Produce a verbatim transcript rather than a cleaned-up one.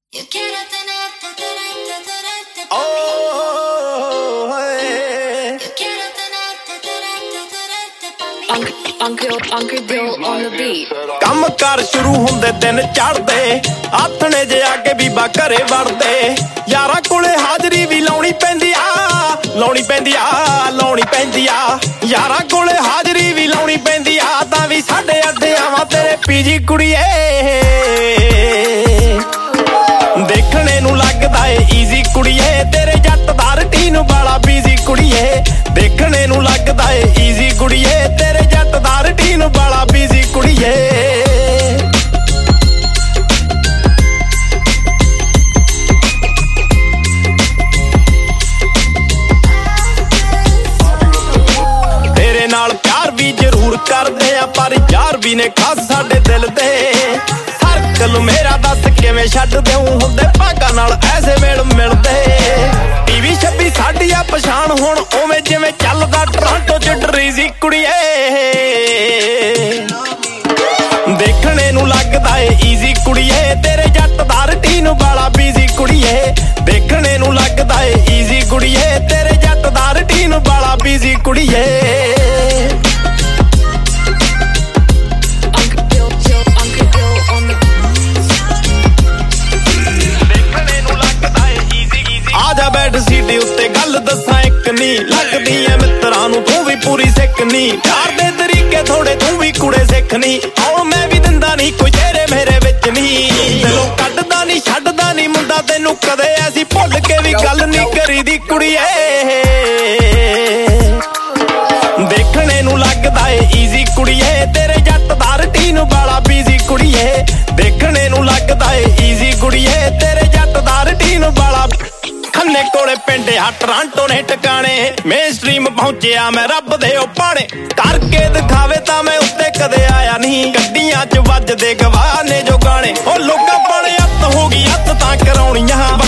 Yo quiero tenerte, tenerte, tenerte por mí. Yo quiero tenerte, tenerte, tenerte por mí. Uncle, Uncle Bill on the beat. ਕੰਮ ਕਰ ਸ਼ੁਰੂ ਹੁੰਦੇ ਦਿਨ ਚੜਦੇ ਆਥਣੇ ਜੇ ਆ ਕੇ ਬੀਬਾ ਘਰੇ ਵੜਦੇ ਯਾਰਾਂ ਕੋਲੇ ਹਾਜ਼ਰੀ ਵੀ ਲਾਉਣੀ ਪੈਂਦੀ ਆ ਲਾਉਣੀ ਪੈਂਦੀ ਆ ਲਾਉਣੀ ਪੈਂਦੀ ਆ ਯਾਰਾਂ ਕੋਲੇ ਹਾਜ਼ਰੀ ਵੀ ਲਾਉਣੀ ਪੈਂਦੀ ਆ ਤਾਂ ਵੀ ਸਾਡੇ ਅੱਡੇ ਆਵਾਂ ਤੇਰੇ ਪੀਜੀ ਕੁੜੀਏ ਦੇਖਣੇ ਨੂੰ ਲੱਗਦਾ ਏ ਈਜ਼ੀ ਕੁੜੀਏ ਤੇਰੇ ਜੱਟ ਦਾ ਰੁਟੀਨ ਵਾਲਾ ਬੀਜ਼ੀ ਕੁੜੀਏ ਦੇਖਣੇ ਨੂੰ ਲੱਗਦਾ ਏ ਈਜ਼ੀ ਕੁੜੀਏ ਤੇਰੇ ਜੱਟ ਦਾ ਰੁਟੀਨ ਵਾਲਾ ਬੀਜ਼ੀ ਕੁੜੀਏ ਤੇਰੇ ਨਾਲ ਪਿਆਰ ਵੀ ਜ਼ਰੂਰ ਕਰਦੇ ਆ ਪਰ ਯਾਰ ਵੀ ਨੇ ਖਾਸ ਸਾਡੇ ਦਿਲ ਦੇ ਸਰਕਲ ਮੇਰਾ ਦੱਸ ਕਿਵੇਂ ਛੱਡ ਦਿਉ ਹੁੰਦੇ ਭਾਗਾਂ ਨਾਲ ਐਸੇ ਵੇਲ ਮਿਲਦੇ ਟੀਵੀ ਛੱਬੀ ਸਾਡੀ ਆ ਪਛਾਣ ਹੁਣ ਉਵੇਂ ਜਿਵੇਂ ਚੱਲਦਾ ਟੋਰਾਂਟੋ ਚ ਡਰੀਜ਼ੀ ਕੁੜੀਏ ਦੇਖਣੇ ਨੂੰ ਲੱਗਦਾ ਏ ਈਜ਼ੀ ਕੁੜੀਏ ਤੇਰੇ ਜੱਟ ਦਾ ਰੁਟੀਨ ਵਾਲਾ ਬੀਜ਼ੀ ਕੁੜੀਏ ਦੇਖਣੇ ਨੂੰ ਲੱਗਦਾ ਏ ਈਜ਼ੀ ਕੁੜੀਏ ਤੇਰੇ ਜੱਟ ਦਾ ਰੁਟੀਨ ਵਾਲਾ ਬੀਜ਼ੀ ਕੁੜੀਏ ਆਜਾ ਬੈਠ ਸੀਟੀ ਉੱਤੇ ਗੱਲ ਦੱਸਾਂ ਇੱਕ ਨੀ ਲੱਗਦੀ ਐ ਮਿੱਤਰਾਂ ਨੂੰ ਤੂੰ ਵੀ ਪੂਰੀ ਸਿੱਖ ਨੀ ਪਿਆਰ ਦੇ ਤਰੀਕੇ ਥੋੜੇ ਤੂੰ ਵੀ ਕੁੜੇ ਸਿੱਖ ਨੀ ਆਉਣ ਮੈਂ ਵੀ ਦਿੰਦਾ ਨੀ ਕੋਈ ਤੇਰੇ ਮੇਰੇ ਵਿੱਚ ਨੀ ਦਿਲੋਂ ਕੱਢਦਾ ਨੀ ਛੱਡਦਾ ਨੀ ਮੁੰਡਾ ਤੈਨੂੰ ਕਦੇ ਐਸੀ ਭੁੱਲ ਕੇ ਵੀ ਗੱਲ ਨੀ ਕਰੀਦੀ ਕੁੜੀਏ ਦੇਖਣੇ ਨੂੰ ਲੱਗਦਾ ਏ ਈਜ਼ੀ ਕੁੜੀਏ ਤੇਰੇ ਜੱਟ ਦਾ ਰੁਟੀਨ ਵਾਲਾ ਬੀਜ਼ੀ ਕੁੜੀਏ ਦੇਖਣੇ ਨੂੰ ਲੱਗਦਾ ਏ ਈਜ਼ੀ ਕੁੜੀਏ ਤੇਰੇ ਜੱਟ ਦਾ ਰੁਟੀਨ ਵਾਲਾ ਖੰਨੇ ਕੋਲੇ ਪਿੰਡ ਆ ਟੋਰਾਂਟੋ ਨੇ ਟਿਕਾਣੇ ਮੇਨ ਸਟ੍ਰੀਮ ਪਹੁੰਚਿਆ ਮੈਂ ਰੱਬ ਦੇ ਉਹ ਪਾਣੇ ਕਰਕੇ ਦਿਖਾਵੇ ਤਾਂ ਮੈਂ ਉੱਤੇ ਕਦੇ ਆਇਆ ਨਹੀਂ ਗੱਡੀਆਂ 'ਚ ਵੱਜਦੇ ਗਵਾਹ ਨੇ ਜੋ ਗਾਣੇ ਉਹ ਲੋਕਾਂ ਪਾਣੇ ਹੱਥ ਹੋ ਗਈ ਹੱਥ ਤਾਂ ਕਰਾਉਣੀਆਂ